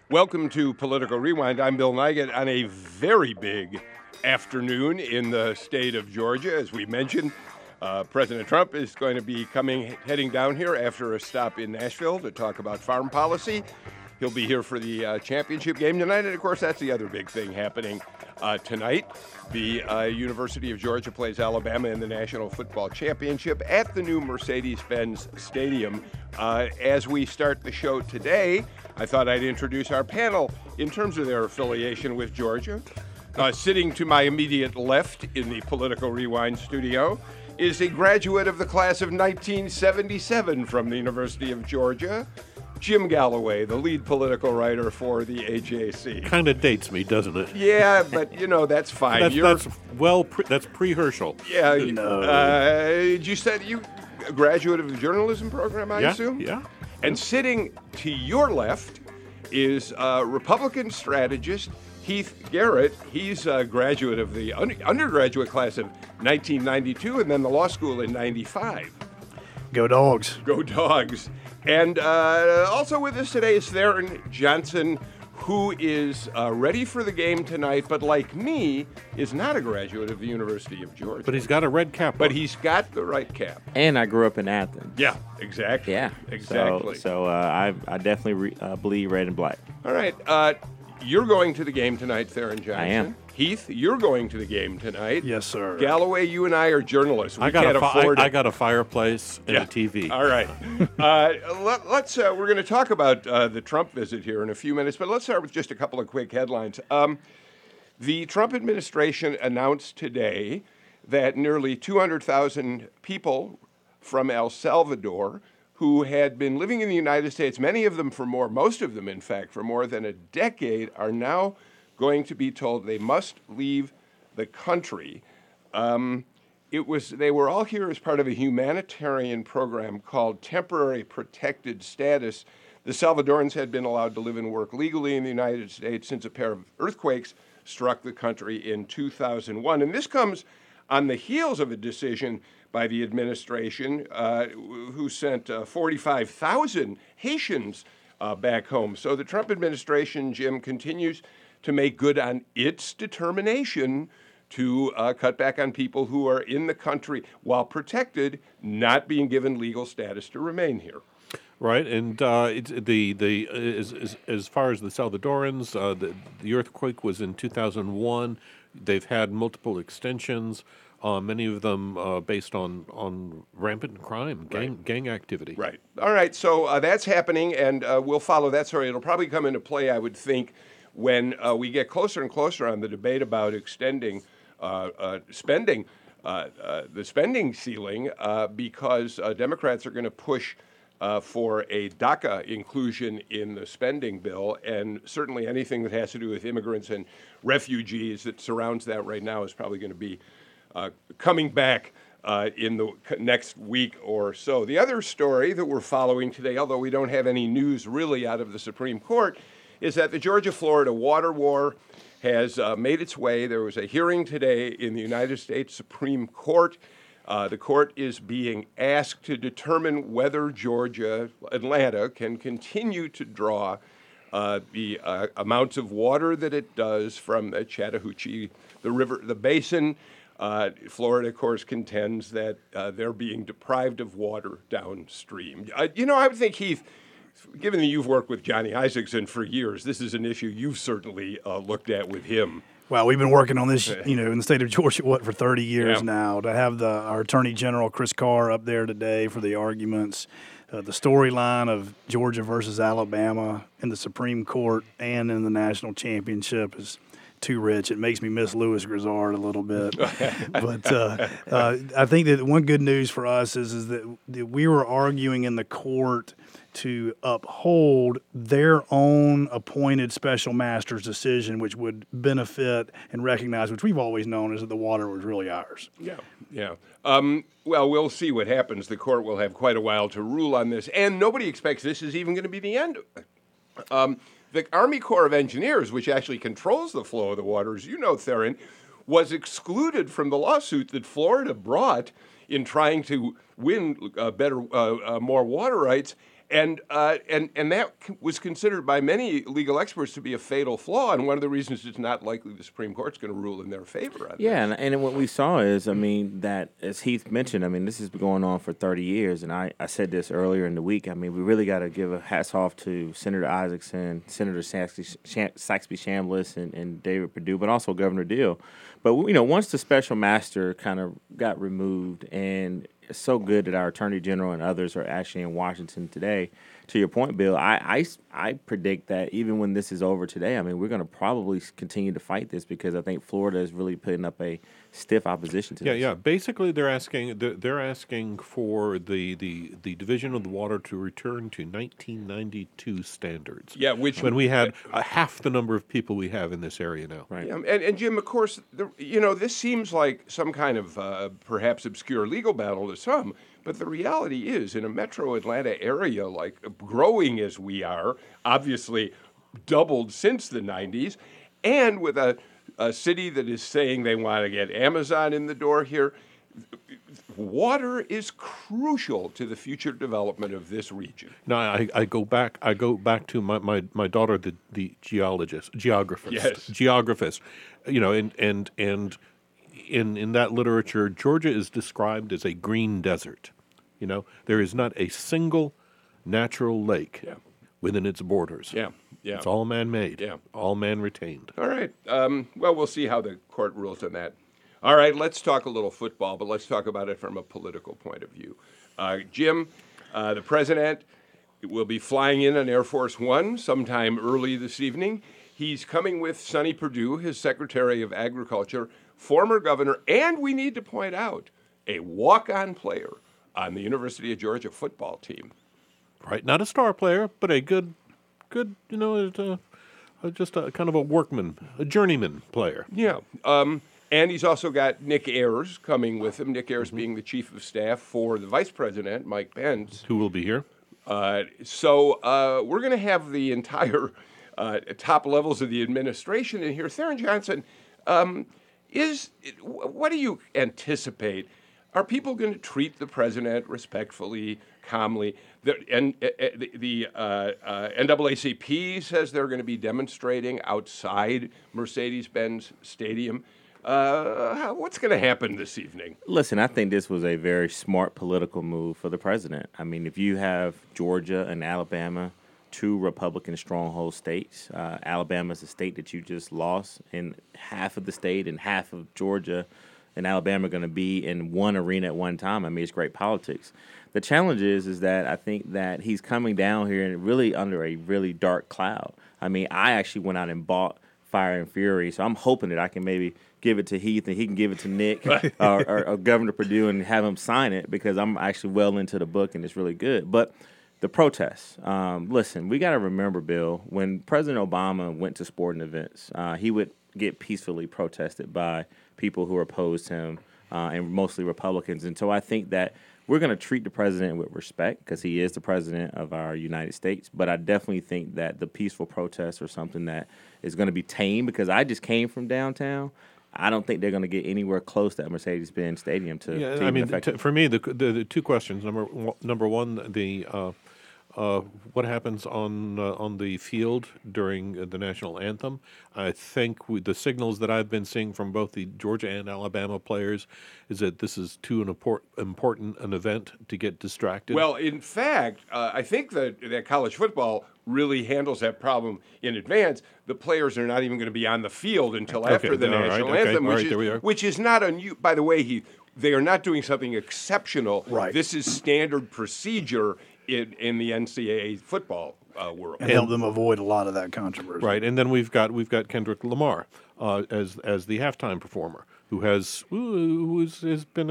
Welcome to Political Rewind. I'm Bill Nigut on a very big afternoon in the state of Georgia. As we mentioned, President Trump is going to be heading down here after a stop in Nashville to talk about farm policy. He'll be here for the championship game tonight, and of course, that's the other big thing happening tonight. The University of Georgia plays Alabama in the National Football Championship at the new Mercedes-Benz Stadium. As we start the show today, I thought I'd introduce our panel in terms of their affiliation with Georgia. Sitting to my immediate left in the Political Rewind studio is a graduate of the class of 1977 from the University of Georgia, Jim Galloway, the lead political writer for the AJC. Kind of dates me, doesn't it? Yeah, but that's fine. That's pre-Herschel. Yeah. You said you a graduate of the journalism program, I assume? Yeah. And sitting to your left is Republican strategist Heath Garrett. He's a graduate of the undergraduate class of 1992 and then the law school in 95. Go Dogs. Go Dogs. And also with us today is Theron Johnson, who is ready for the game tonight, but like me, is not a graduate of the University of Georgia. But he's got a red cap on. But he's got the right cap. And I grew up in Athens. Yeah, exactly. Yeah. Exactly. So I definitely believe red and black. All right. You're going to the game tonight, Theron Johnson. I am. Heath, you're going to the game tonight. Yes, sir. Galloway, you and I are journalists. I got a fireplace and a TV. All right. Let's. We're going to talk about the Trump visit here in a few minutes, but let's start with just a couple of quick headlines. The Trump administration announced today that nearly 200,000 people from El Salvador who had been living in the United States, most of them, in fact, for more than a decade, are now going to be told they must leave the country. They were all here as part of a humanitarian program called Temporary Protected Status. The Salvadorans had been allowed to live and work legally in the United States since a pair of earthquakes struck the country in 2001. And this comes on the heels of a decision by the administration who sent 45,000 Haitians back home. So the Trump administration, Jim, continues to make good on its determination to cut back on people who are in the country while protected, not being given legal status to remain here. Right, and as far as the Salvadorans, the earthquake was in 2001. They've had multiple extensions. Many of them based on rampant crime, gang activity. Right. All right. So that's happening, and we'll follow that story. It'll probably come into play, I would think, when we get closer and closer on the debate about extending spending, the spending ceiling, because Democrats are going to push for a DACA inclusion in the spending bill, and certainly anything that has to do with immigrants and refugees that surrounds that right now is probably going to be coming back in the next week or so. The other story that we're following today, although we don't have any news really out of the Supreme Court, is that the Georgia-Florida water war has made its way. There was a hearing today in the United States Supreme Court. The court is being asked to determine whether Atlanta, can continue to draw the amounts of water that it does from the Chattahoochee, the river, the basin. Florida, of course, contends that they're being deprived of water downstream. I would think, Heath, given that you've worked with Johnny Isakson for years, this is an issue you've certainly looked at with him. Well, we've been working on this, in the state of Georgia, for 30 years now. To have our Attorney General, Chris Carr, up there today for the arguments, the storyline of Georgia versus Alabama in the Supreme Court and in the national championship is too rich. It makes me miss Louis Grizzard a little bit. But I think that one good news for us is that we were arguing in the court to uphold their own appointed special master's decision, which would benefit and recognize, which we've always known, is that the water was really ours. Yeah. Well, we'll see what happens. The court will have quite a while to rule on this, and nobody expects this is even going to be the end. The Army Corps of Engineers, which actually controls the flow of the water, as you know, Theron, was excluded from the lawsuit that Florida brought in trying to win more water rights. And that was considered by many legal experts to be a fatal flaw, and one of the reasons it's not likely the Supreme Court's going to rule in their favor on Yeah, this. and what we saw is, I mean, that as Heath mentioned, I mean, this has been going on for 30 years, and I said this earlier in the week. I mean, we really got to give a hats off to Senator Isaacson, Senator Saxby Chambliss, and David Perdue, but also Governor Deal. But once the special master kind of got removed, and it's so good that our Attorney General and others are actually in Washington today. To your point, Bill, I predict that even when this is over today, I mean, we're going to probably continue to fight this because I think Florida is really putting up a stiff opposition to this. Yeah. Basically, they're asking for the Division of the Water to return to 1992 standards. Yeah, which when we had half the number of people we have in this area now. Right. Yeah, and Jim, of course, this seems like some kind of perhaps obscure legal battle to some, but the reality is, in a metro Atlanta area like growing as we are, obviously doubled since the 90s, and with a city that is saying they want to get Amazon in the door here, water is crucial to the future development of this region. Now I go back to my daughter, the geographist. Yes. Geographist. And in that literature, Georgia is described as a green desert. There is not a single natural lake within its borders. Yeah. It's all man-made. Yeah. All man-retained. All right. Well, we'll see how the court rules on that. All right, let's talk a little football, but let's talk about it from a political point of view. Jim, the president will be flying in on Air Force One sometime early this evening. He's coming with Sonny Perdue, his Secretary of Agriculture, former governor, and we need to point out, a walk-on player on the University of Georgia football team. Right, not a star player, but a good, just a kind of a workman, a journeyman player. Yeah. And he's also got Nick Ayers coming with him, Nick Ayers being the chief of staff for the vice president, Mike Pence. Who will be here? So we're going to have the entire top levels of the administration in here. Theron Johnson, what do you anticipate? Are people going to treat the president respectfully, calmly? The NAACP says they're going to be demonstrating outside Mercedes-Benz Stadium. What's going to happen this evening? Listen, I think this was a very smart political move for the president. I mean, if you have Georgia and Alabama, two Republican stronghold states, Alabama is a state that you just lost, and half of the state and half of Georgia and Alabama are going to be in one arena at one time. I mean, it's great politics. The challenge is that I think that he's coming down here and really under a really dark cloud. I mean, I actually went out and bought Fire and Fury, so I'm hoping that I can maybe give it to Heath and he can give it to Nick or Governor Perdue and have him sign it because I'm actually well into the book and it's really good. But the protests, listen, we got to remember, Bill, when President Obama went to sporting events, he would get peacefully protested by people who opposed him and mostly Republicans. And so I think that we're going to treat the president with respect because he is the president of our United States. But I definitely think that the peaceful protests are something that is going to be tame because I just came from downtown. I don't think they're going to get anywhere close to that Mercedes-Benz Stadium to I mean, affect for me, the two questions. Number one, what happens on the field during the national anthem. I think the signals that I've been seeing from both the Georgia and Alabama players is that this is too important an event to get distracted. Well, in fact, I think that college football really handles that problem in advance. The players are not even going to be on the field until after the national anthem, which is not unusual. By the way, they are not doing something exceptional. Right. This is standard procedure in the NCAA football world, and help them avoid a lot of that controversy. Right, and then we've got Kendrick Lamar as the halftime performer, who has been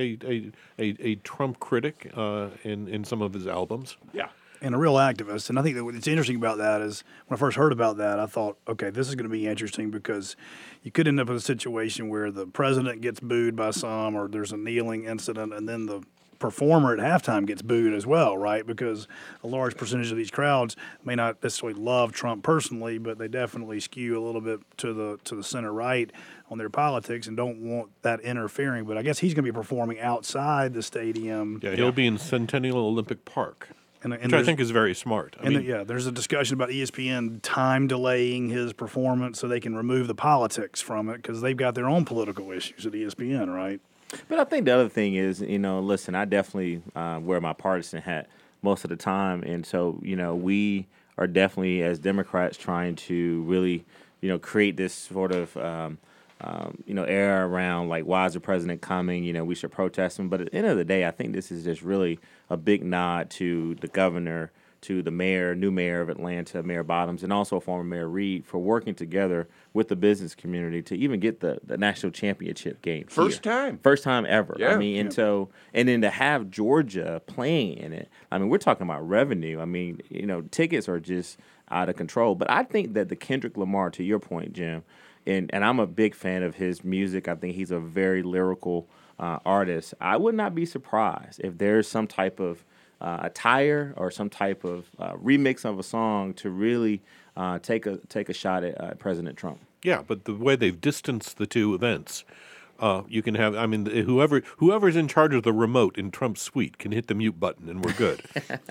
a Trump critic in some of his albums. Yeah. And a real activist. And I think that what's interesting about that is when I first heard about that, I thought, okay, this is going to be interesting because you could end up in a situation where the president gets booed by some or there's a kneeling incident and then the performer at halftime gets booed as well, right? Because a large percentage of these crowds may not necessarily love Trump personally, but they definitely skew a little bit to the center right on their politics and don't want that interfering. But I guess he's going to be performing outside the stadium. Yeah, he'll be in Centennial Olympic Park. Which I think is very smart. I mean, there's a discussion about ESPN time delaying his performance so they can remove the politics from it because they've got their own political issues at ESPN, right? But I think the other thing is, listen, I definitely wear my partisan hat most of the time. And so, we are definitely, as Democrats, trying to really, create this sort of, air around, like, why is the president coming? We should protest him. But at the end of the day, I think this is just really a big nod to the governor, to the new mayor of Atlanta, Mayor Bottoms, and also former Mayor Reed for working together with the business community to even get the national championship game. First time ever. Yeah. I mean, and then to have Georgia playing in it, I mean, we're talking about revenue. I mean, tickets are just out of control. But I think that the Kendrick Lamar, to your point, Jim, and I'm a big fan of his music. I think he's a very lyrical artist. I would not be surprised if there's some type of attire or some type of remix of a song to really take a shot at President Trump. Yeah, but the way they've distanced the two events, you can have. I mean, whoever's in charge of the remote in Trump's suite can hit the mute button, and we're good.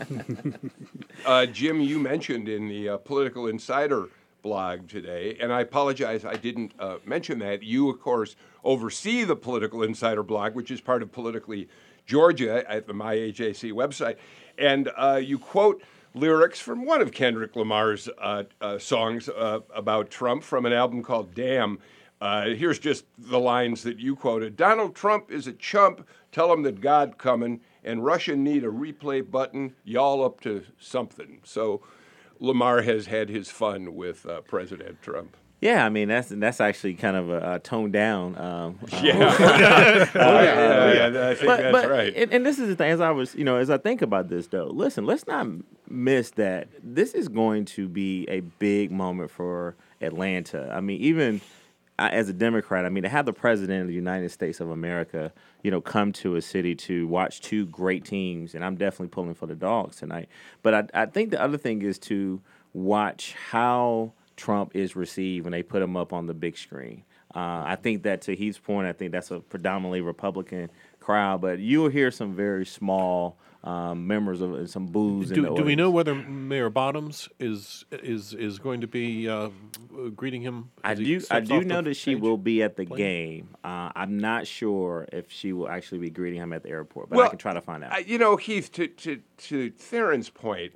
Jim, you mentioned in the Political Insider blog today, and I apologize I didn't mention that. You, of course, oversee the Political Insider blog, which is part of Politically Georgia at the MyAJC website, and you quote lyrics from one of Kendrick Lamar's songs about Trump from an album called Damn. Here's just the lines that you quoted. Donald Trump is a chump. Tell him that God coming. And Russia need a replay button. Y'all up to something. So Lamar has had his fun with President Trump. Yeah, I mean that's actually kind of a toned down. I think that's right. And this is the thing. As I think about this, though, listen, let's not miss that this is going to be a big moment for Atlanta. I mean, even as a Democrat, I mean, to have the president of the United States of America, come to a city to watch two great teams, and I'm definitely pulling for the Dogs tonight. But I think the other thing is to watch how Trump is received when they put him up on the big screen. I think that, to Heath's point, I think that's a predominantly Republican crowd, but you'll hear some very small members of some boos. Do we know whether Mayor Bottoms is going to be greeting him? I do know that she will be at the game. I'm not sure if she will actually be greeting him at the airport, but I can try to find out. Heath, to Theron's point,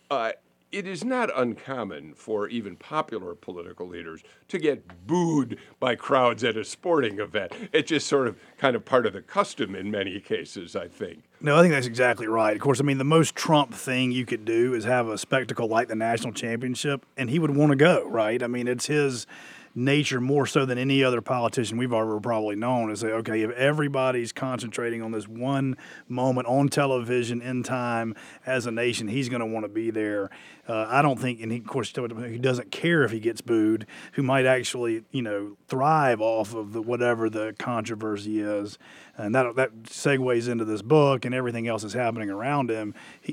it is not uncommon for even popular political leaders to get booed by crowds at a sporting event. It's just sort of kind of part of the custom in many cases, I think. No, I think that's exactly right. Of course, I mean, the most Trump thing you could do is have a spectacle like the national championship, and he would want to go, right? I mean, it's his nature more so than any other politician we've ever probably known is say, okay, if everybody's concentrating on this one moment on television in time as a nation, he's going to want to be there. I don't think, and he, of course, he doesn't care if he gets booed, who might actually, thrive off of whatever the controversy is. And that segues into this book and everything else that's happening around him.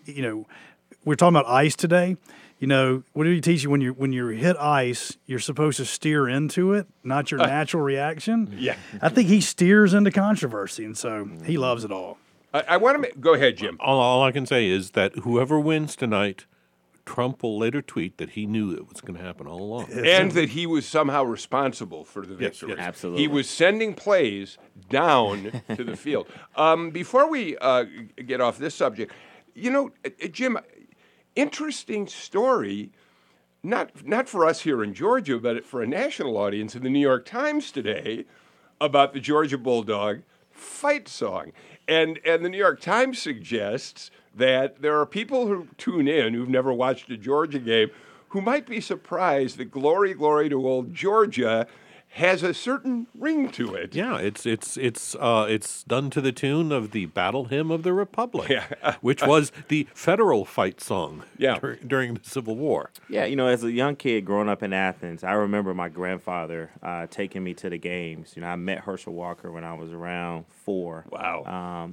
We're talking about ICE today. What do you teach you when you hit ice? You're supposed to steer into it, not your natural reaction. Yeah, I think he steers into controversy, and so he loves it all. I want to go ahead, Jim. All I can say is that whoever wins tonight, Trump will later tweet that he knew it was going to happen all along, and that he was somehow responsible for the victory. Yes, absolutely. He was sending plays down to the field. Before we get off this subject, Jim. Interesting story, not for us here in Georgia, but for a national audience in the New York Times today about the Georgia Bulldog fight song. And the New York Times suggests that there are people who tune in who've never watched a Georgia game who might be surprised that Glory, Glory to Old Georgia has a certain ring to it. Yeah, it's done to the tune of the Battle Hymn of the Republic, which was the federal fight song during the Civil War. Yeah, as a young kid growing up in Athens, I remember my grandfather taking me to the games. I met Herschel Walker when I was around 4. Wow.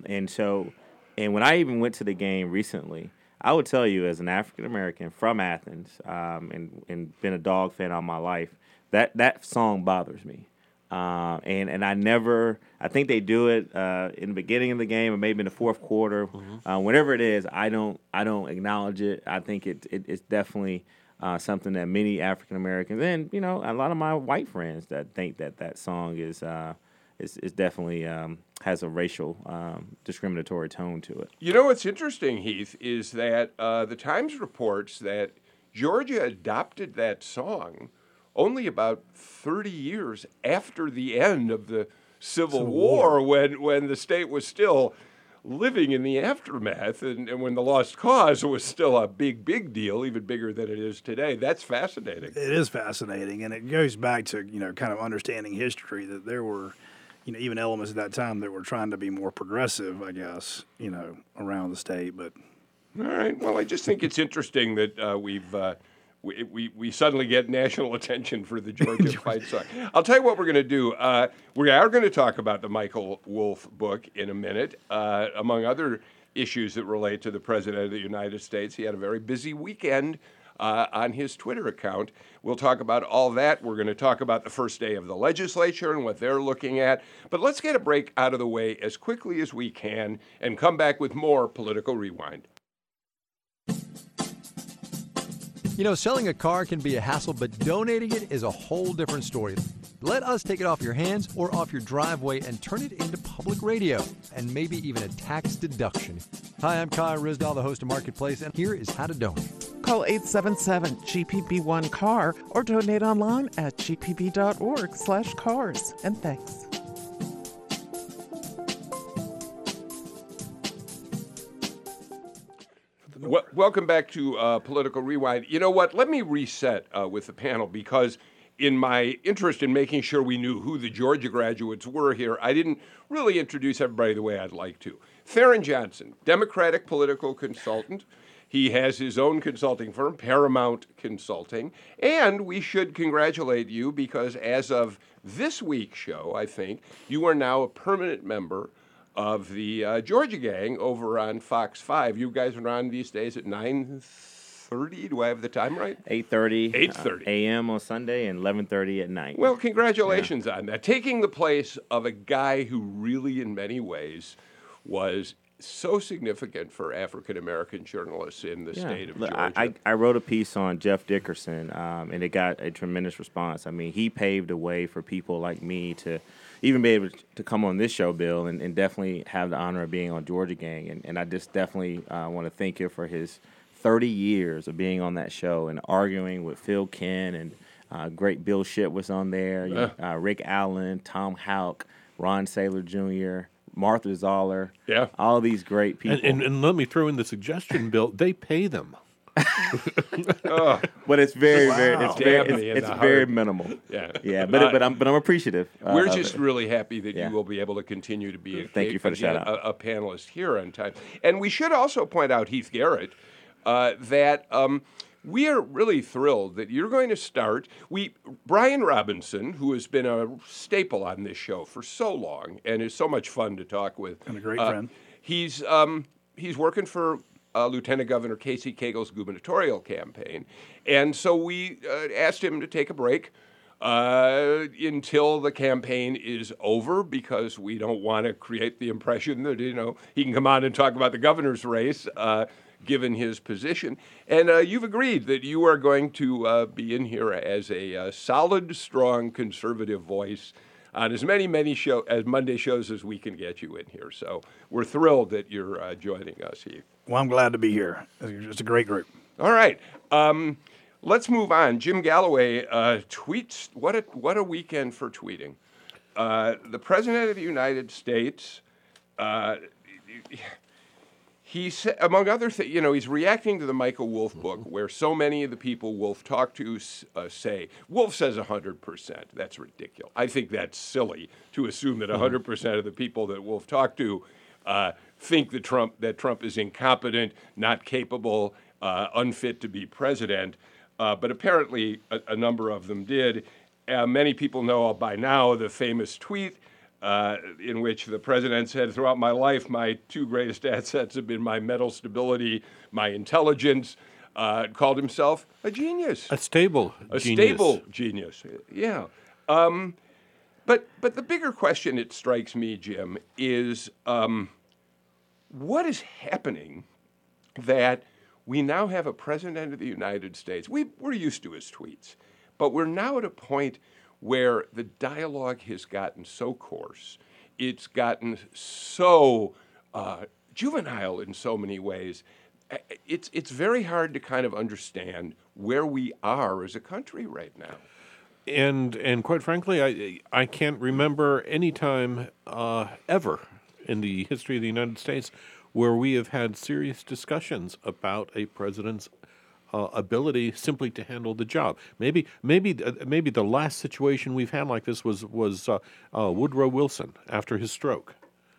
And when I even went to the game recently, I would tell you, as an African American from Athens, and been a Dog fan all my life, that song bothers me. And I think they do it in the beginning of the game or maybe in the fourth quarter. Whenever it is, I don't acknowledge it. I think it's definitely something that many African Americans and a lot of my white friends that think that song is definitely has a racial discriminatory tone to it. You know what's interesting, Heath, is that the Times reports that Georgia adopted that song only about 30 years after the end of the Civil War. When the state was still living in the aftermath and when the Lost Cause was still a big deal, even bigger than it is today. That's fascinating. It is fascinating, and it goes back to, kind of understanding history, that there were, even elements at that time that were trying to be more progressive, I guess, around the state. But all right. Well, I just think it's interesting that we suddenly get national attention for the Georgia fight song. I'll tell you what we're going to do. We are going to talk about the Michael Wolff book in a minute, among other issues that relate to the President of the United States. He had a very busy weekend on his Twitter account. We'll talk about all that. We're going to talk about the first day of the legislature and what they're looking at. But let's get a break out of the way as quickly as we can and come back with more Political Rewind. Selling a car can be a hassle, but donating it is a whole different story. Let us take it off your hands or off your driveway and turn it into public radio and maybe even a tax deduction. Hi, I'm Kai Risdahl, the host of Marketplace, and here is how to donate. Call 877-GPB1-CAR or donate online at gpb.org/cars. And thanks. Welcome back to Political Rewind. You know what? Let me reset with the panel because in my interest in making sure we knew who the Georgia graduates were here, I didn't really introduce everybody the way I'd like to. Theron Johnson, Democratic political consultant. He has his own consulting firm, Paramount Consulting. And we should congratulate you because as of this week's show, I think, you are now a permanent member of the Georgia Gang over on Fox 5. You guys are on these days at 9:30. Do I have the time right? 8:30 a.m. on Sunday and 11:30 at night. Well, congratulations on that. Taking the place of a guy who really, in many ways, was so significant for African-American journalists in the state of Georgia. I wrote a piece on Jeff Dickerson, and it got a tremendous response. I mean, he paved the way for people like me to even be able to come on this show, Bill, and definitely have the honor of being on Georgia Gang. And I just definitely want to thank him for his 30 years of being on that show and arguing with Phil Ken and great Bill Shipp was on there, Rick Allen, Tom Houck, Ron Saylor Jr., Martha Zoller, all of these great people. And let me throw in the suggestion, Bill, they pay them. But it's very minimal. But I'm appreciative. We're just really happy that you will be able to continue to be Thank you for the shout out. A panelist here on time. And we should also point out, Heath Garrett, that we are really thrilled that you're going to start. Brian Robinson, who has been a staple on this show for so long and is so much fun to talk with, and a great friend. He's working for Lieutenant Governor Casey Cagle's gubernatorial campaign, and so we asked him to take a break until the campaign is over because we don't want to create the impression that he can come on and talk about the governor's race. Given his position. And you've agreed that you are going to be in here as a solid, strong, conservative voice on as many Monday shows as we can get you in here. So we're thrilled that you're joining us, Heath. Well, I'm glad to be here. It's a great group. All right. Let's move on. Jim Galloway tweets. What a weekend for tweeting. The President of the United States... He said, among other things, he's reacting to the Michael Wolff book, where so many of the people Wolff talked to say, Wolff says 100%. That's ridiculous. I think that's silly to assume that 100% of the people that Wolff talked to think that Trump is incompetent, not capable, unfit to be president. But apparently a number of them did. Many people know by now the famous tweet in which the president said, throughout my life, my two greatest assets have been my mental stability, my intelligence, called himself a genius. A stable genius. Stable genius, yeah. But But the bigger question, it strikes me, Jim, is what is happening that we now have a president of the United States. We're used to his tweets, but we're now at a point where the dialogue has gotten so coarse. It's gotten so juvenile in so many ways. It's very hard to kind of understand where we are as a country right now. And quite frankly, I can't remember any time ever in the history of the United States where we have had serious discussions about a president's ability simply to handle the job. Maybe the last situation we've had like this was Woodrow Wilson after his stroke,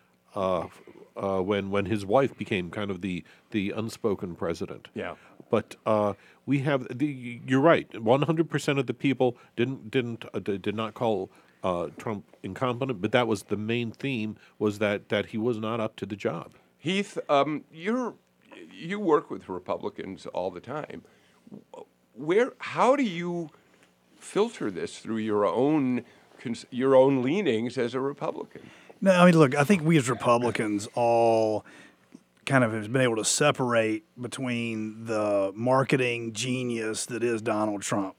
when his wife became kind of the unspoken president. Yeah. But we have you're right. 100% of the people did not call Trump incompetent, but that was the main theme, was that he was not up to the job. Heath, you work with Republicans all the time. How do you filter this through your own leanings as a Republican? No, I mean, look, I think we as Republicans all kind of have been able to separate between the marketing genius that is Donald Trump.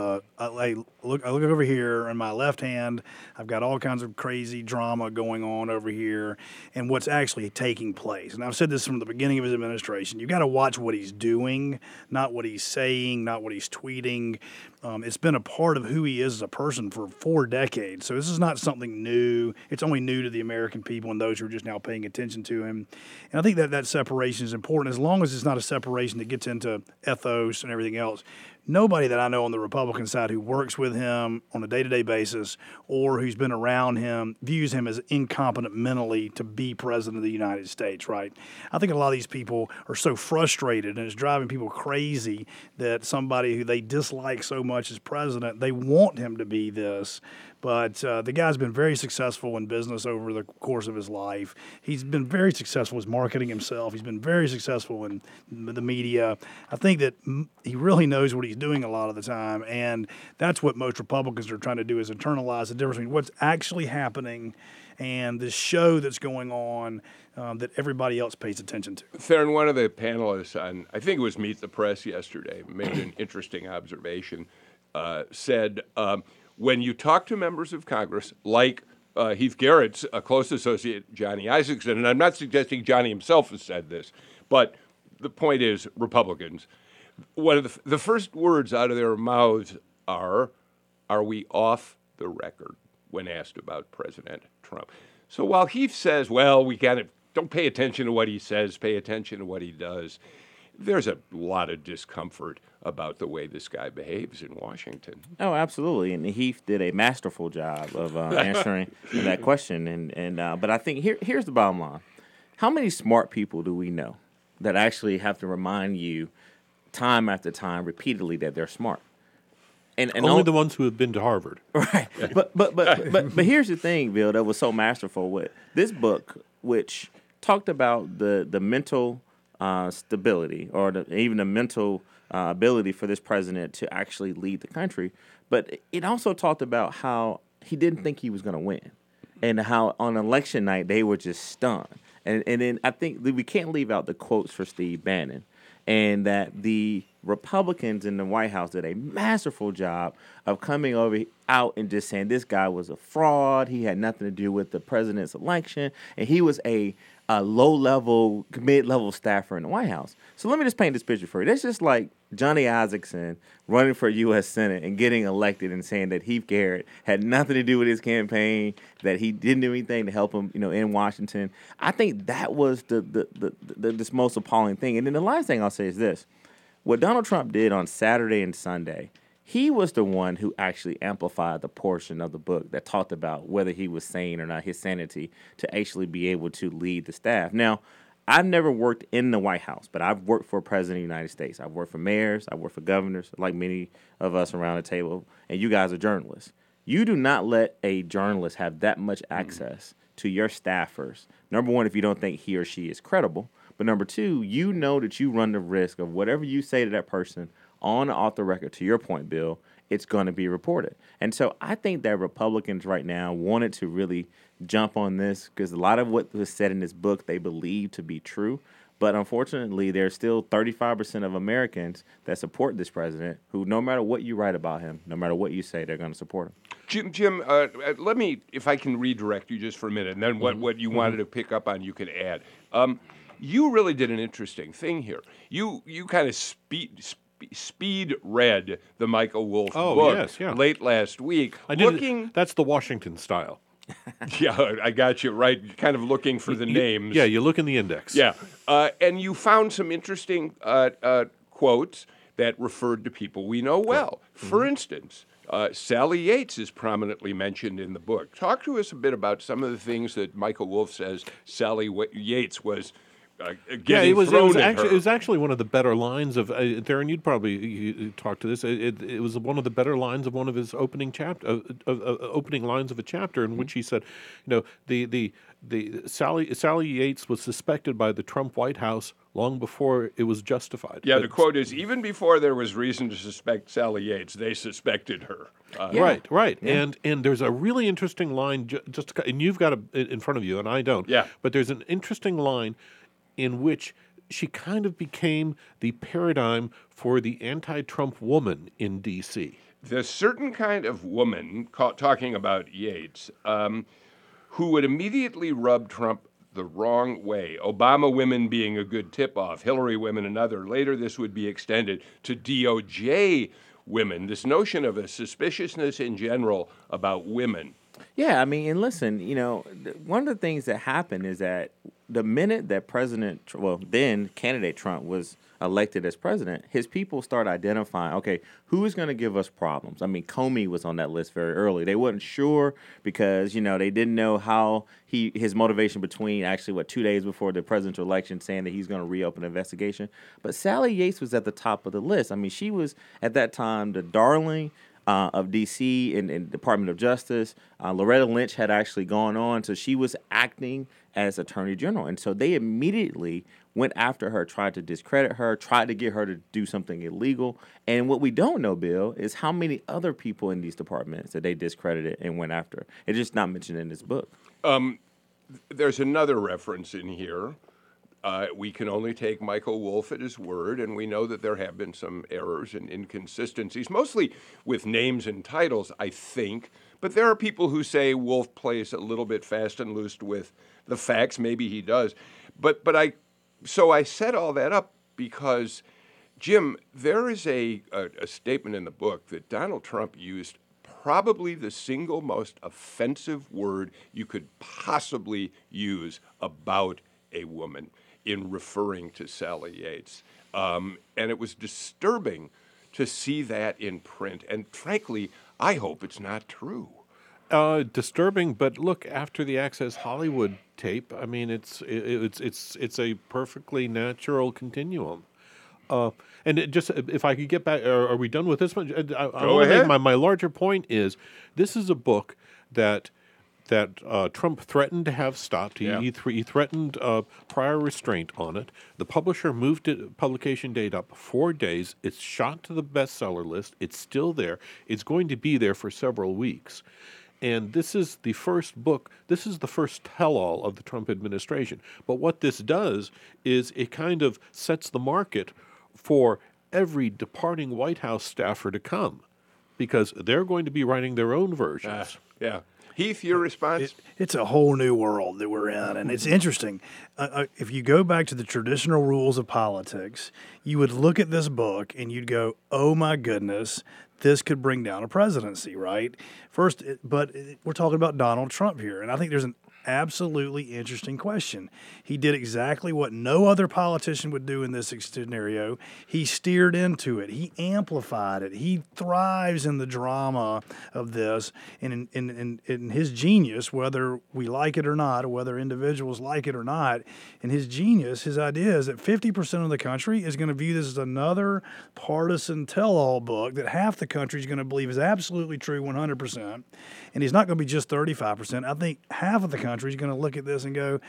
I look over here in my left hand. I've got all kinds of crazy drama going on over here, and what's actually taking place. And I've said this from the beginning of his administration. You've got to watch what he's doing, not what he's saying, not what he's tweeting. It's been a part of who he is as a person for 4 decades. So this is not something new. It's only new to the American people and those who are just now paying attention to him. And I think that separation is important, as long as it's not a separation that gets into ethos and everything else. Nobody that I know on the Republican side who works with him on a day-to-day basis or who's been around him views him as incompetent mentally to be president of the United States, right? I think a lot of these people are so frustrated, and it's driving people crazy that somebody who they dislike so much as president, they want him to be this. But the guy's been very successful in business over the course of his life. He's been very successful as marketing himself. He's been very successful in the media. I think that he really knows what he's doing a lot of the time, and that's what most Republicans are trying to do, is internalize the difference between what's actually happening and this show that's going on that everybody else pays attention to. Theron, one of the panelists on, I think it was Meet the Press yesterday, made an interesting observation, said, when you talk to members of Congress, like Heath Garrett's close associate, Johnny Isakson, and I'm not suggesting Johnny himself has said this, but the point is, Republicans, one of the first words out of their mouths are we off the record when asked about President Trump? So while Heath says, well, we don't pay attention to what he says, pay attention to what he does, there's a lot of discomfort about the way this guy behaves in Washington. Oh, absolutely, and Heath did a masterful job of answering that question. But I think here's the bottom line: how many smart people do we know that actually have to remind you time after time, repeatedly, that they're smart? And only the ones who have been to Harvard, right? But here's the thing, Bill, that was so masterful with this book, which talked about the mental stability, or even the mental ability for this president to actually lead the country. But it also talked about how he didn't think he was going to win, and how on election night they were just stunned. And then I think we can't leave out the quotes for Steve Bannon, and that the Republicans in the White House did a masterful job of coming out and just saying this guy was a fraud. He had nothing to do with the president's election, and he was a low-level, mid-level staffer in the White House. So let me just paint this picture for you. That's just like Johnny Isakson running for U.S. Senate and getting elected and saying that Heath Garrett had nothing to do with his campaign, that he didn't do anything to help him, in Washington. I think that was this most appalling thing. And then the last thing I'll say is this. What Donald Trump did on Saturday and Sunday, he was the one who actually amplified the portion of the book that talked about whether he was sane or not, his sanity, to actually be able to lead the staff. Now, I've never worked in the White House, but I've worked for a president of the United States. I've worked for mayors. I've worked for governors, like many of us around the table, and you guys are journalists. You do not let a journalist have that much access to your staffers. Number one, if you don't think he or she is credible. But number two, you know that you run the risk of whatever you say to that person on or off the record, to your point, Bill, it's going to be reported. And so I think that Republicans right now wanted to really jump on this because a lot of what was said in this book they believe to be true. But unfortunately, there's still 35% of Americans that support this president who, no matter what you write about him, no matter what you say, they're going to support him. Jim, let me, if I can redirect you just for a minute, and then what you wanted to pick up on, you can add. You really did an interesting thing here. You kind of speed read the Michael Wolff book late last week. That's the Washington style. Yeah, I got you right. Kind of looking for the names. Yeah, you look in the index. Yeah, and you found some interesting quotes that referred to people we know well. For instance, Sally Yates is prominently mentioned in the book. Talk to us a bit about some of the things that Michael Wolff says Sally Yates was getting thrown at her. It was actually one of the better lines of Darren. You'd probably talk to this. It was one of the better lines of one of his opening opening lines of a chapter in which he said, the Sally Yates was suspected by the Trump White House long before it was justified. Yeah, the quote is, even before there was reason to suspect Sally Yates, they suspected her. Right. Yeah. And there's a really interesting line, and you've got it in front of you, and I don't. Yeah. But there's an interesting line in which she kind of became the paradigm for the anti-Trump woman in D.C. The certain kind of woman, talking about Yates, who would immediately rub Trump the wrong way. Obama women being a good tip-off, Hillary women another. Later, this would be extended to DOJ women. This notion of a suspiciousness in general about women. Yeah, I mean, and listen, one of the things that happened is that the minute that then candidate Trump was elected as president, his people start identifying, okay, who is going to give us problems? I mean, Comey was on that list very early. They weren't sure because, they didn't know how his motivation between actually, 2 days before the presidential election saying that he's going to reopen the investigation. But Sally Yates was at the top of the list. I mean, she was at that time the darling of D.C. and Department of Justice. Loretta Lynch had actually gone on, so she was acting as Attorney General. And so they immediately went after her, tried to discredit her, tried to get her to do something illegal. And what we don't know, Bill, is how many other people in these departments that they discredited and went after. It's just not mentioned in this book. There's another reference in here. We can only take Michael Wolff at his word, and we know that there have been some errors and inconsistencies, mostly with names and titles, I think. But there are people who say Wolff plays a little bit fast and loose with the facts. Maybe he does. So I set all that up because, Jim, there is a statement in the book that Donald Trump used probably the single most offensive word you could possibly use about a woman in referring to Sally Yates. And it was disturbing to see that in print. And frankly, I hope it's not true. Disturbing, but look, after the Access Hollywood tape, I mean, it's a perfectly natural continuum. And if I could get back, are we done with this one? Go ahead. My larger point is, this is a book that Trump threatened to have stopped. He threatened prior restraint on it. The publisher moved publication date up 4 days. It's shot to the bestseller list. It's still there. It's going to be there for several weeks. And this is the first book. This is the first tell-all of the Trump administration. But what this does is it kind of sets the market for every departing White House staffer to come, because they're going to be writing their own versions. Yeah. Heath, your response? It's a whole new world that we're in, and it's interesting. If you go back to the traditional rules of politics, you would look at this book and you'd go, oh my goodness, this could bring down a presidency, right? But we're talking about Donald Trump here, and I think there's an absolutely interesting question. He did exactly what no other politician would do in this scenario. He steered into it. He amplified it. He thrives in the drama of this. And in his genius, whether we like it or not, or whether individuals like it or not, in his genius, his idea is that 50% of the country is going to view this as another partisan tell-all book that half the country is going to believe is absolutely true 100%. And he's not going to be just 35%. I think half of the country is going to look at this and go,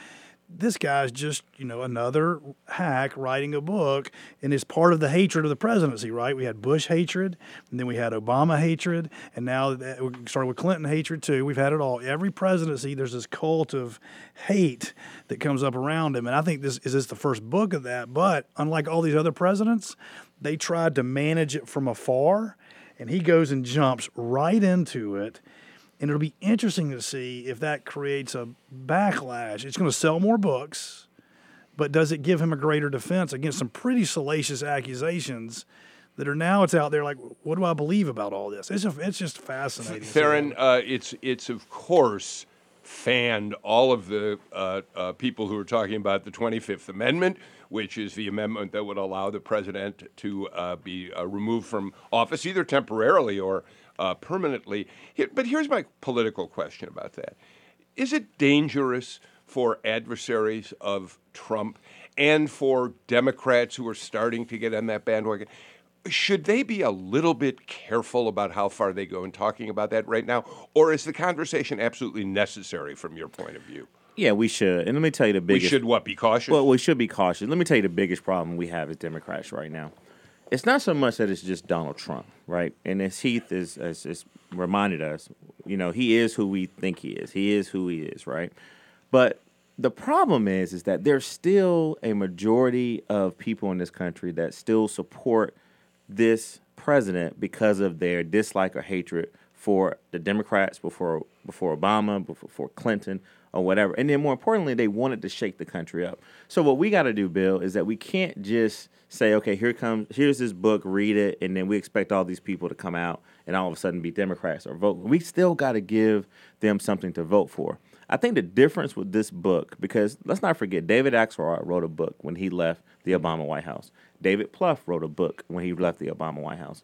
this guy's just, another hack writing a book, and it's part of the hatred of the presidency, right? We had Bush hatred, and then we had Obama hatred, and now we started with Clinton hatred too. We've had it all. Every presidency, there's this cult of hate that comes up around him, and I think this is the first book of that. But unlike all these other presidents, they tried to manage it from afar, and he goes and jumps right into it. And it'll be interesting to see if that creates a backlash. It's going to sell more books, but does it give him a greater defense against some pretty salacious accusations that are now it's out there like, what do I believe about all this? It's just fascinating. Theron, it's of course fanned all of the people who are talking about the 25th Amendment, which is the amendment that would allow the president to be removed from office, either temporarily or permanently. But here's my political question about that. Is it dangerous for adversaries of Trump and for Democrats who are starting to get on that bandwagon? Should they be a little bit careful about how far they go in talking about that right now? Or is the conversation absolutely necessary from your point of view? Yeah, we should. And let me tell you the biggest... We should what, be cautious? Well, we should be cautious. Let me tell you the biggest problem we have as Democrats right now. It's not so much that it's just Donald Trump, right? And as Heath has reminded us, he is who we think he is. He is who he is, right? But the problem is that there's still a majority of people in this country that still support this president because of their dislike or hatred for the Democrats before Obama, before Clinton, or whatever. And then more importantly, they wanted to shake the country up. So what we got to do, Bill, is that we can't just say, okay, here's this book, read it, and then we expect all these people to come out and all of a sudden be Democrats or vote. We still got to give them something to vote for. I think the difference with this book, because let's not forget, David Axelrod wrote a book when he left the Obama White House. David Plouffe wrote a book when he left the Obama White House.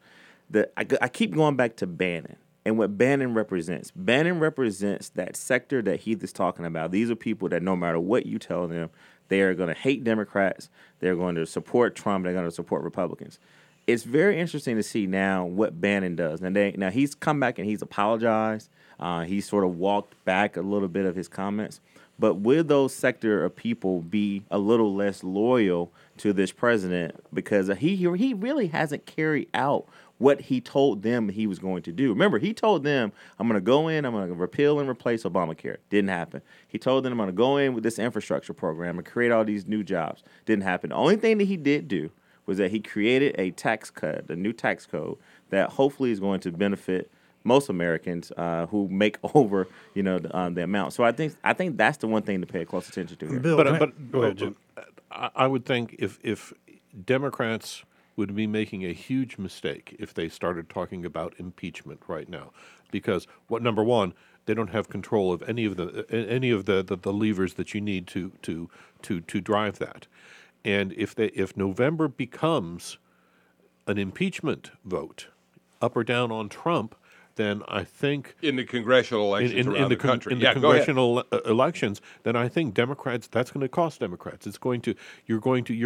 I keep going back to Bannon and what Bannon represents. Bannon represents that sector that Heath is talking about. These are people that no matter what you tell them, they are going to hate Democrats. They're going to support Trump. They're going to support Republicans. It's very interesting to see now what Bannon does. Now he's come back and he's apologized. He's sort of walked back a little bit of his comments. But will those sector of people be a little less loyal to this president because he really hasn't carried out what he told them he was going to do? Remember, he told them, I'm going to go in, I'm going to repeal and replace Obamacare. Didn't happen. He told them, I'm going to go in with this infrastructure program and create all these new jobs. Didn't happen. The only thing that he did do was that he created a tax cut, a new tax code that hopefully is going to benefit most Americans who make over, the amount. So I think that's the one thing to pay close attention to here. Bill, go ahead, Jim. I would think if Democrats would be making a huge mistake if they started talking about impeachment right now, because number one, they don't have control of any of the levers that you need to drive that, and if November becomes an impeachment vote, up or down on Trump, then I think in the congressional elections around the country, congressional elections, then I think Democrats, that's going to cost Democrats. It's going to you're going to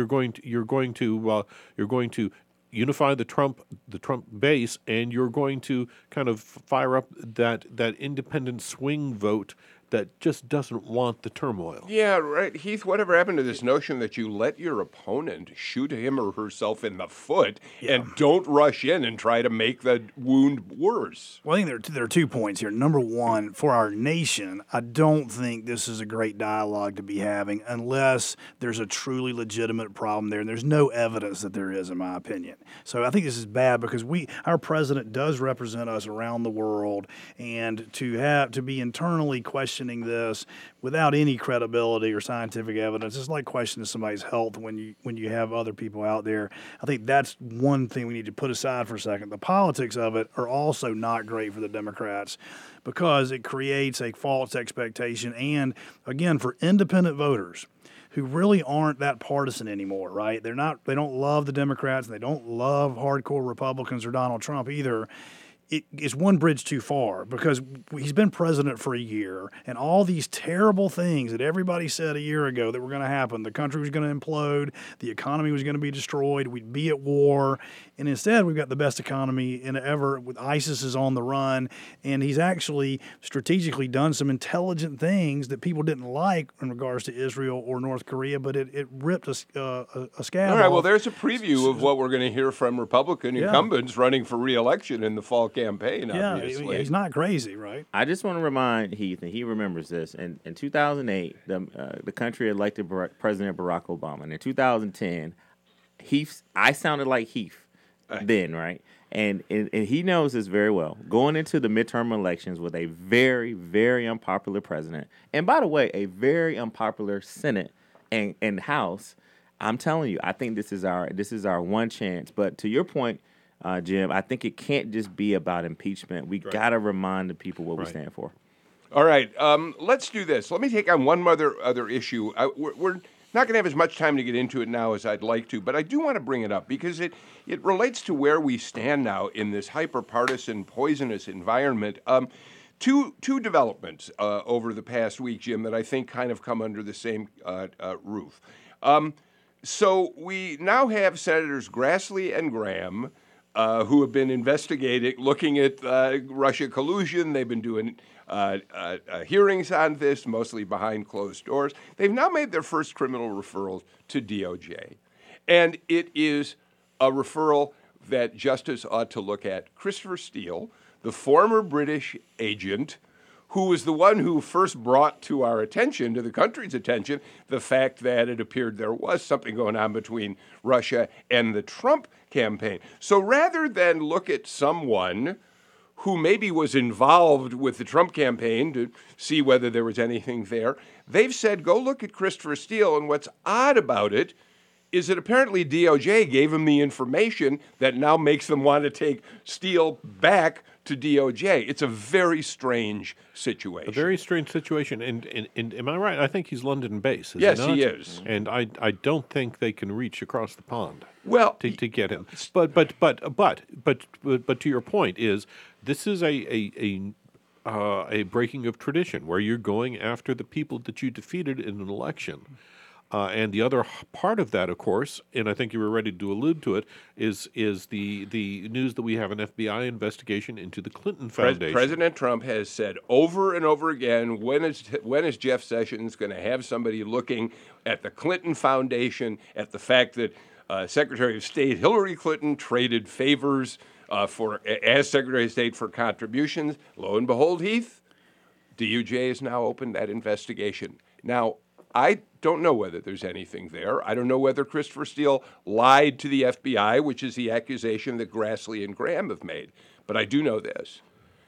unify the Trump base, and you're going to kind of fire up that independent swing vote that just doesn't want the turmoil. Yeah, right. Heath, whatever happened to this notion that you let your opponent shoot him or herself in the foot and don't rush in and try to make the wound worse? Well, I think there are 2 points here. Number one, for our nation, I don't think this is a great dialogue to be having unless there's a truly legitimate problem there, and there's no evidence that there is, in my opinion. So I think this is bad because our president does represent us around the world, and to be internally questioning this without any credibility or scientific evidence, it's like questioning somebody's health when you have other people out there. I think that's one thing we need to put aside for a second. The politics of it are also not great for the Democrats because it creates a false expectation, and again, for independent voters who really aren't that partisan anymore, right? They don't love the Democrats, and they don't love hardcore Republicans or Donald Trump either. it's one bridge too far because he's been president for a year, and all these terrible things that everybody said a year ago that were going to happen. The country was going to implode. The economy was going to be destroyed. We'd be at war. And instead, we've got the best economy in ever. With ISIS is on the run, and he's actually strategically done some intelligent things that people didn't like in regards to Israel or North Korea, but it ripped a scab All right, off. well, there's a preview of what we're going to hear from Republican incumbents running for re-election in the fall campaign, obviously. He's not crazy, right? I just want to remind Heath, and he remembers this. In 2008, the country elected President Barack Obama. And in 2010, I sounded like Heath then, right? And he knows this very well. Going into the midterm elections with a very, very unpopular president, and by the way, a very unpopular Senate and House, I'm telling you, I think this is our one chance. But to your point, Jim, I think it can't just be about impeachment. We got to remind the people what we stand for. All right, let's do this. Let me take on one other issue. We're not going to have as much time to get into it now as I'd like to, but I do want to bring it up because it relates to where we stand now in this hyper-partisan, poisonous environment. Two developments over the past week, Jim, that I think kind of come under the same roof. So we now have Senators Grassley and Graham, who have been looking at Russia collusion. They've been doing hearings on this, mostly behind closed doors. They've now made their first criminal referral to DOJ. And it is a referral that justice ought to look at. Christopher Steele, the former British agent, who was the one who first brought to our attention, to the country's attention, the fact that it appeared there was something going on between Russia and the Trump campaign. So rather than look at someone who maybe was involved with the Trump campaign to see whether there was anything there, they've said, go look at Christopher Steele. And what's odd about it is that apparently DOJ gave him the information that now makes them want to take Steele back to DOJ. It's a very strange situation. A very strange situation. And am I right? I think he's London-based. Yes, he not? He is. And I don't think they can reach across the pond. Well, to get him. But to your point is this is a breaking of tradition where you're going after the people that you defeated in an election. And the other part of that, of course, and I think you were ready to allude to it, is the news that we have an FBI investigation into the Clinton Foundation. President Trump has said over and over again, when is Jeff Sessions going to have somebody looking at the Clinton Foundation, at the fact that Secretary of State Hillary Clinton traded favors as Secretary of State for contributions. Lo and behold, Heath, DOJ has now opened that investigation. Now, I don't know whether there's anything there. I don't know whether Christopher Steele lied to the FBI, which is the accusation that Grassley and Graham have made. But I do know this.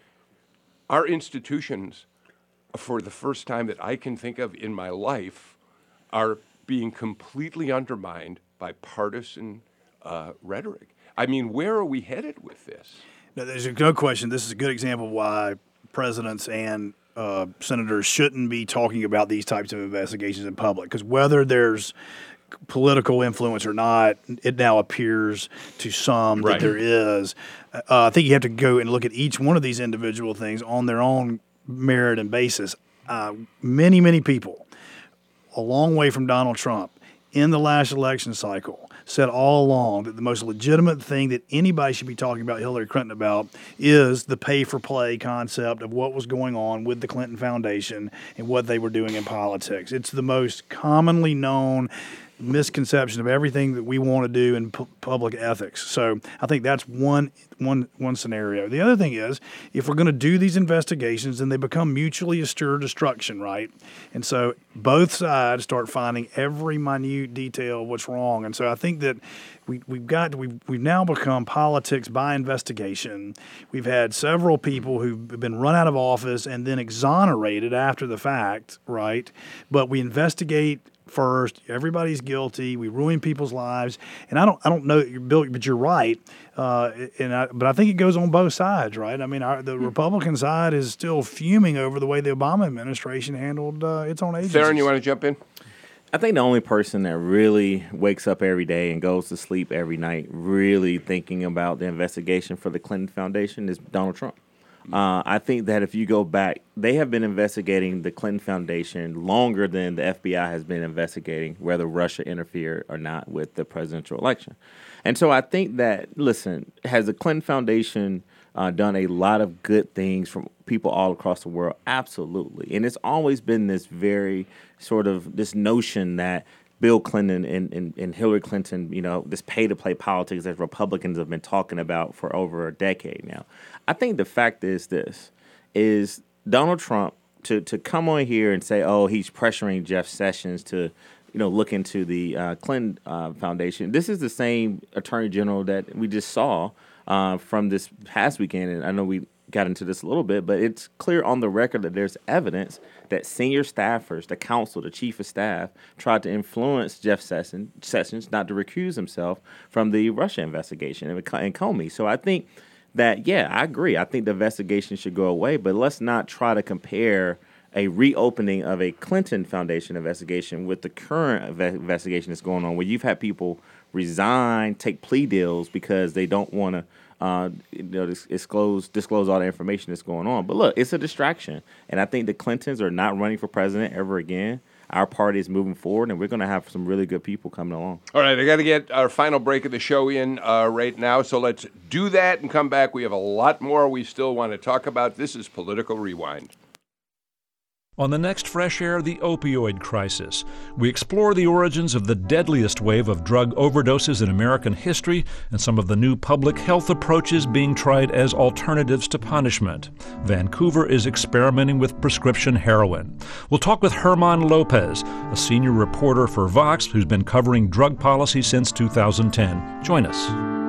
Our institutions, for the first time that I can think of in my life, are being completely undermined by partisan rhetoric. I mean, where are we headed with this? No, there's no question. This is a good example of why presidents and senators shouldn't be talking about these types of investigations in public, because whether there's political influence or not, it now appears to some that there is. I think you have to go and look at each one of these individual things on their own merit and basis. Many people, a long way from Donald Trump, in the last election cycle, said all along that the most legitimate thing that anybody should be talking about Hillary Clinton about is the pay-for-play concept of what was going on with the Clinton Foundation and what they were doing in politics. It's the most commonly known misconception of everything that we want to do in public ethics. So I think that's one scenario. The other thing is, if we're going to do these investigations, then they become mutually assured destruction, right? And so both sides start finding every minute detail of what's wrong. And so I think that we've now become politics by investigation. We've had several people who've been run out of office and then exonerated after the fact, right? But we investigate first. Everybody's guilty. We ruin people's lives, and I don't know, Bill, but you're right. But I think it goes on both sides, right? I mean, the Republican side is still fuming over the way the Obama administration handled its own agencies. Theron, you want to jump in? I think the only person that really wakes up every day and goes to sleep every night really thinking about the investigation for the Clinton Foundation is Donald Trump. I think that if you go back, they have been investigating the Clinton Foundation longer than the FBI has been investigating whether Russia interfered or not with the presidential election. And so I think that, listen, has the Clinton Foundation done a lot of good things from people all across the world? Absolutely. And it's always been this very sort of this notion that Bill Clinton and Hillary Clinton, this pay-to-play politics that Republicans have been talking about for over a decade now. I think the fact is Donald Trump to come on here and say, oh, he's pressuring Jeff Sessions to, look into the Clinton Foundation. This is the same attorney general that we just saw from this past weekend, and I know we got into this a little bit, but it's clear on the record that there's evidence that senior staffers, the counsel, the chief of staff, tried to influence Jeff Sessions not to recuse himself from the Russia investigation and Comey. So I think that, I agree. I think the investigation should go away, but let's not try to compare a reopening of a Clinton Foundation investigation with the current investigation that's going on, where you've had people resign, take plea deals because they don't want to disclose all the information that's going on. But look, it's a distraction. And I think the Clintons are not running for president ever again. Our party is moving forward, and we're going to have some really good people coming along. All right, I got to get our final break of the show in right now, so let's do that and come back. We have a lot more we still want to talk about. This is Political Rewind. On the next Fresh Air, the opioid crisis. We explore the origins of the deadliest wave of drug overdoses in American history and some of the new public health approaches being tried as alternatives to punishment. Vancouver is experimenting with prescription heroin. We'll talk with Herman Lopez, a senior reporter for Vox who's been covering drug policy since 2010. Join us.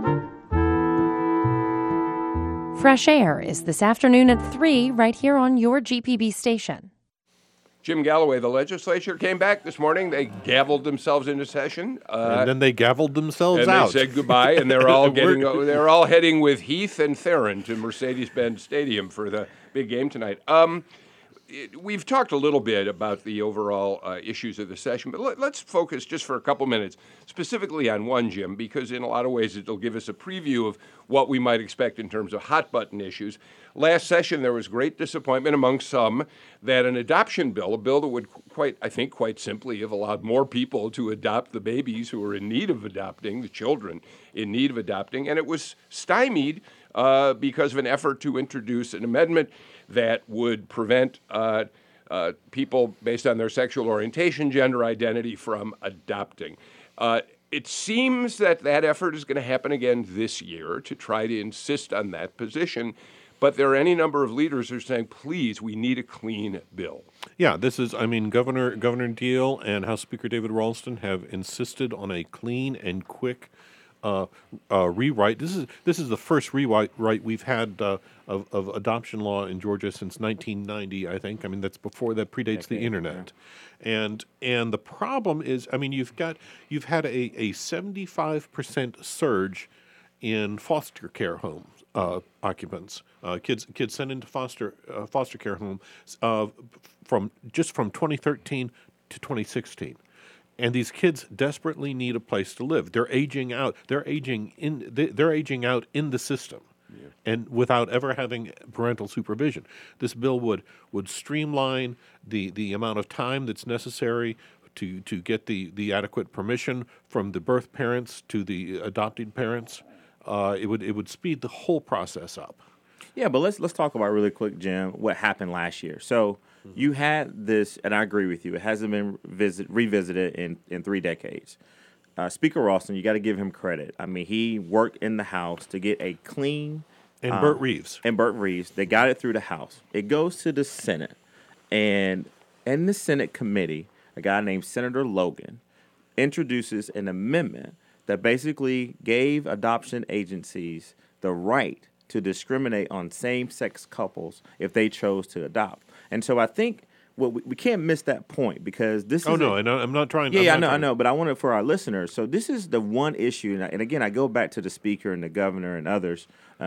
Fresh Air is this afternoon at 3 right here on your GPB station. Jim Galloway, the legislature came back this morning. They gavelled themselves into session. And then they gavelled themselves and out. And they said goodbye, and they're all heading with Heath and Theron to Mercedes-Benz Stadium for the big game tonight. We've talked a little bit about the overall issues of the session, but let's focus just for a couple minutes specifically on one, Jim, because in a lot of ways it'll give us a preview of what we might expect in terms of hot-button issues. Last session, there was great disappointment among some that an adoption bill, a bill that would quite simply have allowed more people to adopt the babies who are in need of adopting, the children in need of adopting, and it was stymied because of an effort to introduce an amendment that would prevent people based on their sexual orientation, gender identity from adopting. It seems that effort is going to happen again this year to try to insist on that position. But there are any number of leaders who are saying, please, we need a clean bill. Yeah, Governor Deal and House Speaker David Ralston have insisted on a clean and quick rewrite. This is the first rewrite we've had of adoption law in Georgia since 1990, I think. I mean, that predates the internet. And the problem is, I mean, you've had a 75% surge in foster care homes. Occupants, kids sent into foster care homes from 2013 to 2016, and these kids desperately need a place to live. They're aging out. They're aging out in the system, and without ever having parental supervision. This bill would streamline the amount of time that's necessary to get the adequate permission from the birth parents to the adopted parents. It would speed the whole process up. Yeah, but let's talk about really quick, Jim, what happened last year. So you had this, and I agree with you, it hasn't been revisited in 3 decades. Speaker Ralston, you got to give him credit. I mean, he worked in the House to get a clean... And Burt Reeves. They got it through the House. It goes to the Senate. And in the Senate committee, a guy named Senator Logan introduces an amendment that basically gave adoption agencies the right to discriminate on same-sex couples if they chose to adopt. And so I think we can't miss that point because this Oh is no, and I'm not trying. yeah, I'm not I trying- know, but I want it for our listeners. So this is the one issue, and again, I go back to the speaker and the governor and others,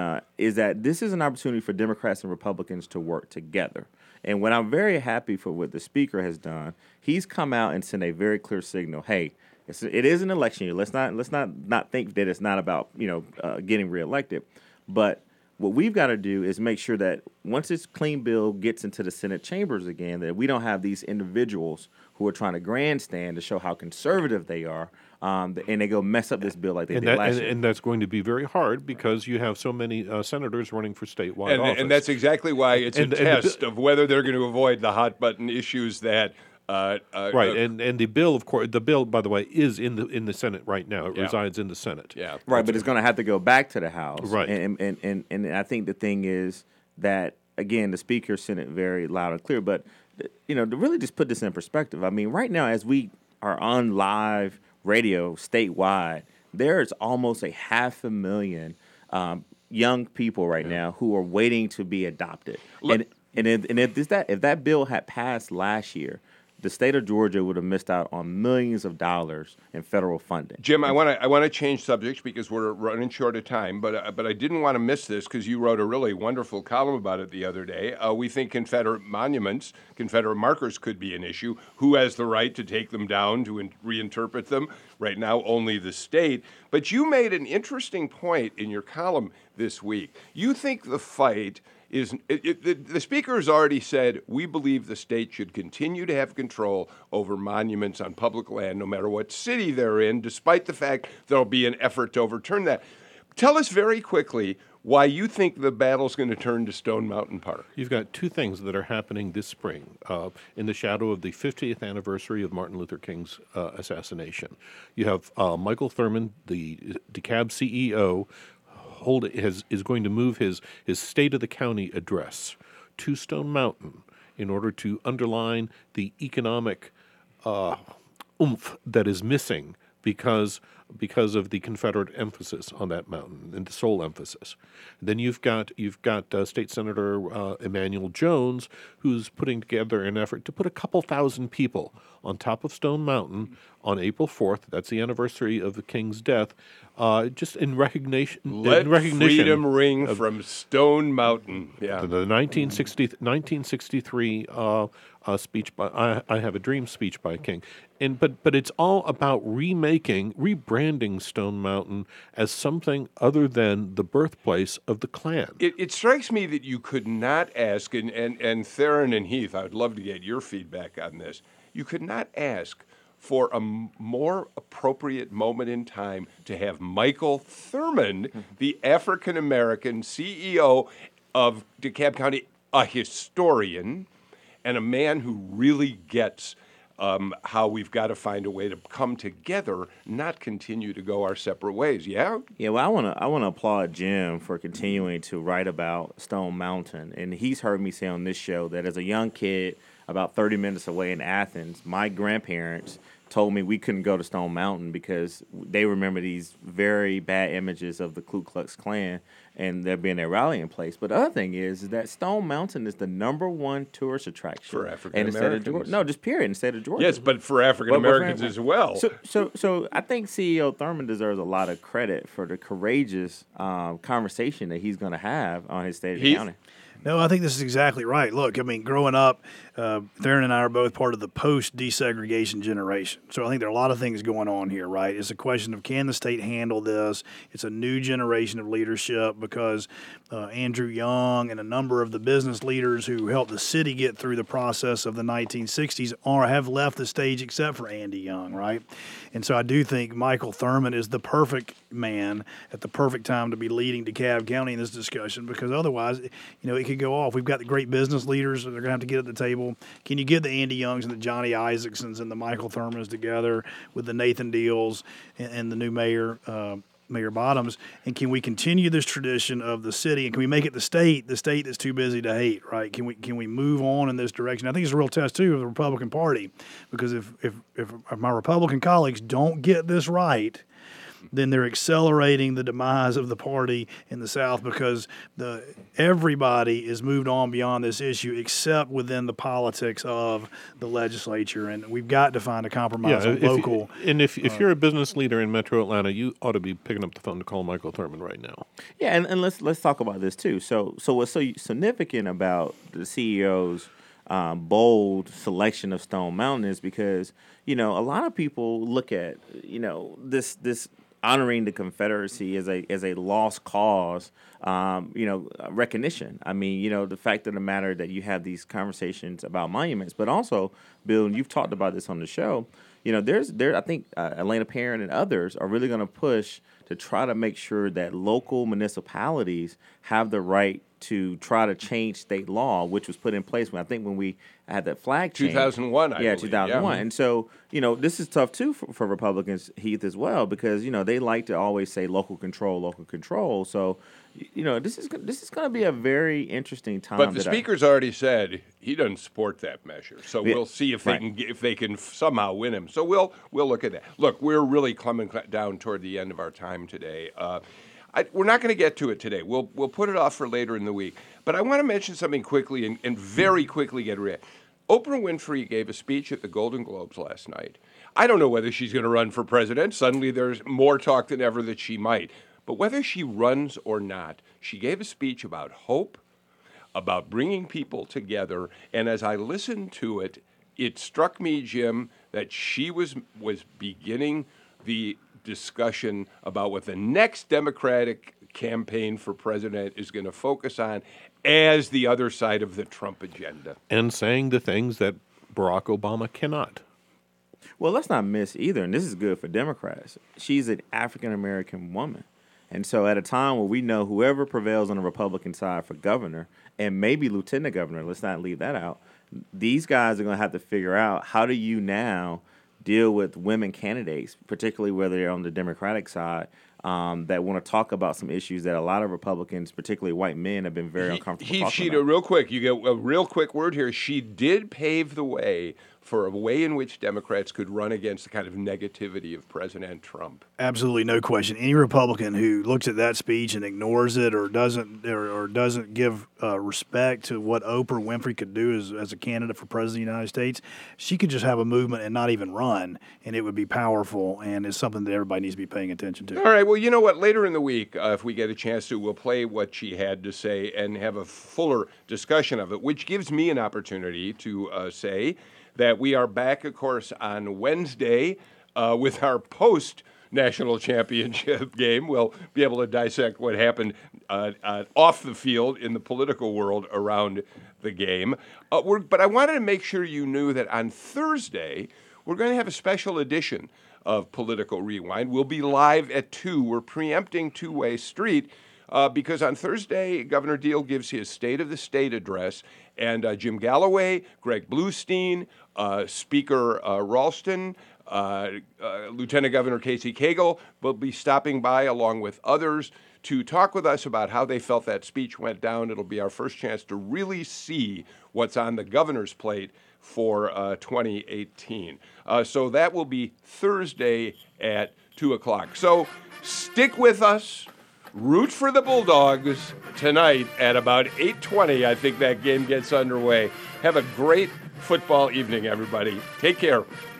is that this is an opportunity for Democrats and Republicans to work together. And what I'm very happy for what the speaker has done, he's come out and sent a very clear signal. Hey, it is an election year. Let's not think that it's not about getting reelected, but what we've got to do is make sure that once this clean bill gets into the Senate chambers again, that we don't have these individuals who are trying to grandstand to show how conservative they are, and they go mess up this bill like they did last year. And that's going to be very hard because you have so many senators running for statewide office. And that's exactly why it's a And the test of whether they're going to avoid the hot button issues that. Right, and the bill, of course, by the way, is in the Senate right now. It resides in the Senate. Yeah, Right, but it's going to have to go back to the House. Right. And I think the thing is that, again, the Speaker sent it very loud and clear. But, to really just put this in perspective, I mean, right now, as we are on live radio statewide, there's almost 500,000 young people right now who are waiting to be adopted. And if that bill had passed last year, the state of Georgia would have missed out on millions of dollars in federal funding. Jim, I want to change subjects because we're running short of time, but I didn't want to miss this because you wrote a really wonderful column about it the other day. We think Confederate monuments, Confederate markers could be an issue. Who has the right to take them down, to reinterpret them? Right now, only the state. But you made an interesting point in your column this week. You think the fight is the speaker has already said we believe the state should continue to have control over monuments on public land, no matter what city they're in, despite the fact there'll be an effort to overturn that. Tell us very quickly why you think the battle's going to turn to Stone Mountain Park. You've got two things that are happening this spring in the shadow of the 50th anniversary of Martin Luther King's assassination. You have Michael Thurmond, the DeKalb CEO, is going to move his State of the County address to Stone Mountain in order to underline the economic oomph that is missing because of the Confederate emphasis on that mountain and the sole emphasis. Then you've got State Senator Emanuel Jones, who's putting together an effort to put a couple thousand people on top of Stone Mountain on April 4th. That's the anniversary of the King's death. Just in recognition. Let freedom ring from Stone Mountain. Yeah. The 1963 speech by I Have a Dream speech by King, but it's all about rebranding Stone Mountain as something other than the birthplace of the Klan. It strikes me that you could not ask, and Theron and Heath, I would love to get your feedback on this. You could not ask for a more appropriate moment in time to have Michael Thurmond, the African-American CEO of DeKalb County, a historian, and a man who really gets how we've got to find a way to come together, not continue to go our separate ways. Yeah? Yeah, well, I want to applaud Jim for continuing to write about Stone Mountain. And he's heard me say on this show that as a young kid, about 30 minutes away in Athens, my grandparents told me we couldn't go to Stone Mountain because they remember these very bad images of the Ku Klux Klan and there being a rallying place. But the other thing is that Stone Mountain is the #1 tourist attraction for African Americans. No, just period, in the state of Georgia. Yes, but for African Americans as well. So I think CEO Thurmond deserves a lot of credit for the courageous conversation that he's going to have on his State of the County. No, I think this is exactly right. Look, I mean, growing up, Theron and I are both part of the post-desegregation generation. So I think there are a lot of things going on here, right? It's a question of can the state handle this? It's a new generation of leadership because Andrew Young and a number of the business leaders who helped the city get through the process of the 1960s have left the stage except for Andy Young, right? And so I do think Michael Thurmond is the perfect man at the perfect time to be leading DeKalb County in this discussion because otherwise, it could go off. We've got the great business leaders that are going to have to get at the table. Can you get the Andy Youngs and the Johnny Isaacsons and the Michael Thurmonds together with the Nathan Deals and the new mayor, Mayor Bottoms? And can we continue this tradition of the city? And can we make it the state that's too busy to hate, right? Can we move on in this direction? I think it's a real test, too, of the Republican Party because if my Republican colleagues don't get this right, then they're accelerating the demise of the party in the South because everybody is moved on beyond this issue except within the politics of the legislature. And we've got to find a compromise on local. If you're a business leader in Metro Atlanta, you ought to be picking up the phone to call Michael Thurmond right now. Yeah, and let's talk about this too. So what's so significant about the CEO's bold selection of Stone Mountain is because a lot of people look at this honoring the Confederacy as a lost cause, recognition. I mean, the fact of the matter that you have these conversations about monuments, but also, Bill, and you've talked about this on the show. I think Elena Parent and others are really going to push to try to make sure that local municipalities have the right to try to change state law, which was put in place when we had that flag change. 2001, I believe. 2001. Yeah. And so, this is tough, too, for Republicans, Heath, as well, because, they like to always say local control. So, this is going to be a very interesting time. But the speaker's already said he doesn't support that measure. So we'll see if they can somehow win him. So we'll look at that. Look, we're really coming down toward the end of our time today. We're not going to get to it today. We'll put it off for later in the week. But I want to mention something quickly and very quickly get rid. Oprah Winfrey gave a speech at the Golden Globes last night. I don't know whether she's going to run for president. Suddenly there's more talk than ever that she might. But whether she runs or not, she gave a speech about hope, about bringing people together. And as I listened to it, it struck me, Jim, that she was beginning the discussion about what the next Democratic campaign for president is going to focus on as the other side of the Trump agenda. And saying the things that Barack Obama cannot. Well, let's not miss either, and this is good for Democrats. She's an African-American woman. And so at a time where we know whoever prevails on the Republican side for governor and maybe lieutenant governor, let's not leave that out, these guys are going to have to figure out how do you now deal with women candidates, particularly whether they're on the Democratic side, that want to talk about some issues that a lot of Republicans, particularly white men, have been very uncomfortable talking about. Real quick, you get a real quick word here. She did pave the way for a way in which Democrats could run against the kind of negativity of President Trump. Absolutely, no question. Any Republican who looks at that speech and ignores it or doesn't give respect to what Oprah Winfrey could do as a candidate for president of the United States, she could just have a movement and not even run, and it would be powerful, and it's something that everybody needs to be paying attention to. All right, well, you know what? Later in the week, if we get a chance to, we'll play what she had to say and have a fuller discussion of it, which gives me an opportunity to say that we are back, of course, on Wednesday with our post-national championship game. We'll be able to dissect what happened off the field in the political world around the game. But I wanted to make sure you knew that on Thursday, we're going to have a special edition of Political Rewind. We'll be live at 2. We're preempting Two-Way Street because on Thursday, Governor Deal gives his State of the State address, and Jim Galloway, Greg Bluestein, Speaker Ralston, Lieutenant Governor Casey Cagle will be stopping by along with others to talk with us about how they felt that speech went down. It'll be our first chance to really see what's on the governor's plate for 2018. So that will be Thursday at 2 o'clock. So stick with us. Root for the Bulldogs tonight at about 8:20. I think that game gets underway. Have a great football evening, everybody. Take care.